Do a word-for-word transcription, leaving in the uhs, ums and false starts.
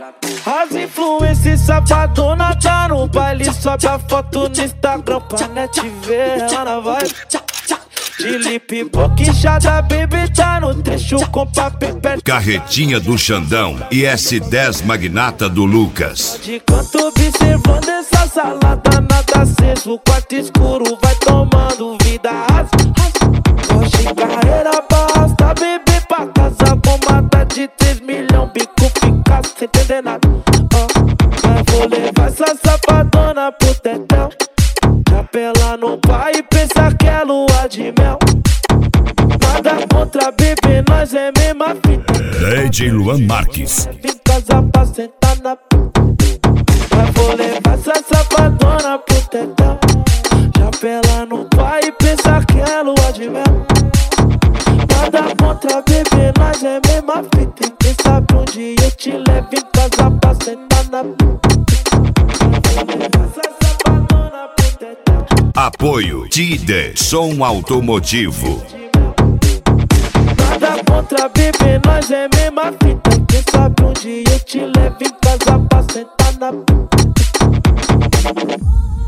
As influências safadona tá no baile, sobe a foto no Instagram pra net ver ela na vibe. De lip boquinchada, baby, tá no trecho com papel. Carretinha do Xandão e S dez Magnata do Lucas. De canto observando essa salada, nada aceso, o quarto escuro vai tomando vida. Hoje carreira basta, bebê pra casa com mata de três milhões, bico fica sem entender nada. Oh, mas vou levar essa safadona pro tetel. Capela no pai e pensa que é lua de mel. Nada contra bebê, nós é mesma fita. D J Luan Marques. Vim casa pra sentar na p. Mas vou levar essa safadona pro tetel. Capela no pai e pensa que é lua de mel. Nada contra bebê, nós é mesma fita. Quem sabe um dia eu te levo em casa pra sentar na p. Apoio Tide Som Automotivo. Nada contra bebê, nós é mesma fita. Quem sabe um dia eu te levo em casa pra sentar na p.